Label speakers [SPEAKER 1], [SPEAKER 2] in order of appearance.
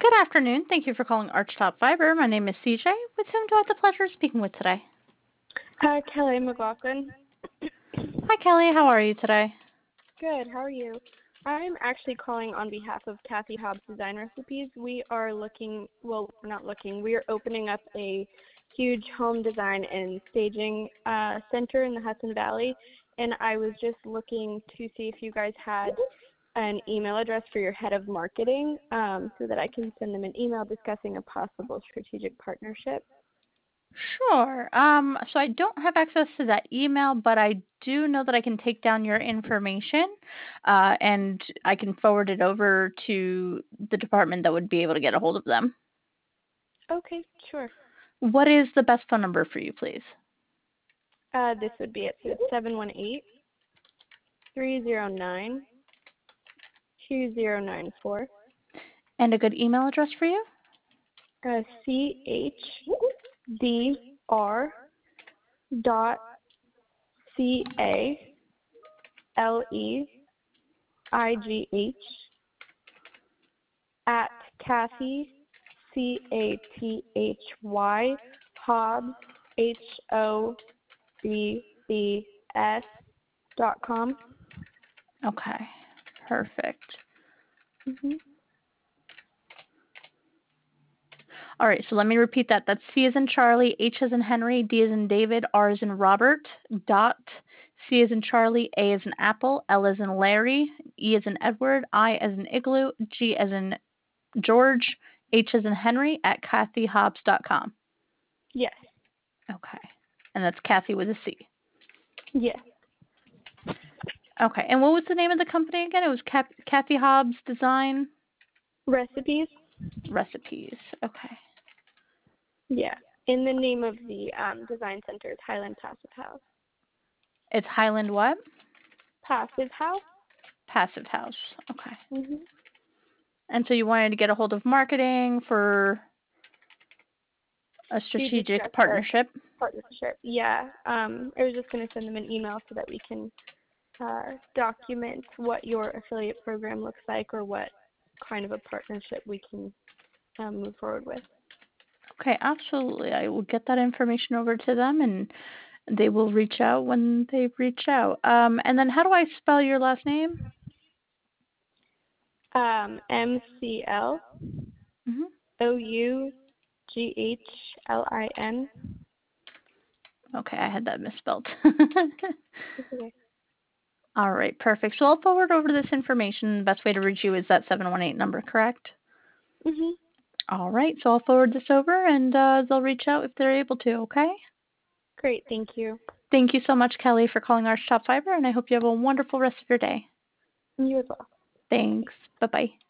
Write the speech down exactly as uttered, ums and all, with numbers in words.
[SPEAKER 1] Good afternoon. Thank you for calling Archtop Fiber. My name is C J. With whom do I have the pleasure of speaking with today?
[SPEAKER 2] Hi, Kelly McLaughlin.
[SPEAKER 1] Hi, Kelly. How are you today?
[SPEAKER 2] Good. How are you? I'm actually calling on behalf of Kathy Hobbs Design Recipes. We are looking, well, we're not looking, we are opening up a huge home design and staging uh, center in the Hudson Valley, and I was just looking to see if you guys had an email address for your head of marketing um, so that I can send them an email discussing a possible strategic partnership.
[SPEAKER 1] Sure. Um, so I don't have access to that email, but I do know that I can take down your information uh, and I can forward it over to the department that would be able to get a hold of them.
[SPEAKER 2] Okay, sure.
[SPEAKER 1] What is the best phone number for you, please?
[SPEAKER 2] Uh, this would be it. So it's seven one eight, three zero nine, two zero nine four.
[SPEAKER 1] And a good email address for you?
[SPEAKER 2] Uh, C H D R dot C A L E I G H at Kathy, C A T H Y, Hobbs, H O B B S dot com.
[SPEAKER 1] Okay. Perfect.
[SPEAKER 2] Mm-hmm.
[SPEAKER 1] All right, so let me repeat that. That's C as in Charlie, H as in Henry, D as in David, R as in Robert, dot, C as in Charlie, A as in Apple, L as in Larry, E as in Edward, I as in Igloo, G as in George, H as in Henry, at Kathy Hobbs dot com.
[SPEAKER 2] Yes.
[SPEAKER 1] Okay. And that's Kathy with a C.
[SPEAKER 2] Yes.
[SPEAKER 1] Okay. And what was the name of the company again? It was Cap- Kathy Hobbs Design
[SPEAKER 2] Recipes?
[SPEAKER 1] Recipes. Okay.
[SPEAKER 2] Yeah. And the name of the um, design center is Highland Passive House.
[SPEAKER 1] It's Highland what?
[SPEAKER 2] Passive House?
[SPEAKER 1] Passive House. Okay.
[SPEAKER 2] Mm-hmm.
[SPEAKER 1] And so you wanted to get a hold of marketing for a
[SPEAKER 2] To
[SPEAKER 1] strategic
[SPEAKER 2] discuss
[SPEAKER 1] partnership.
[SPEAKER 2] the partnership. Yeah. Um, I was just going to send them an email so that we can uh, document what your affiliate program looks like or what kind of a partnership we can um, move forward with.
[SPEAKER 1] Okay, absolutely. I will get that information over to them and they will reach out when they reach out. Um, and then how do I spell your last name?
[SPEAKER 2] Um, M C L
[SPEAKER 1] Mm-hmm.
[SPEAKER 2] O U G H L I N.
[SPEAKER 1] Okay, I had that misspelled.
[SPEAKER 2] Okay.
[SPEAKER 1] All right, perfect. So I'll forward over this information. The best way to reach you is that seven one eight number, correct?
[SPEAKER 2] Mhm.
[SPEAKER 1] All right, so I'll forward this over and uh, they'll reach out if they're able to, okay?
[SPEAKER 2] Great. Thank you.
[SPEAKER 1] Thank you so much, Kelly, for calling Archtop Fiber, and I hope you have a wonderful rest of your day.
[SPEAKER 2] You as well.
[SPEAKER 1] Thanks. Bye-bye.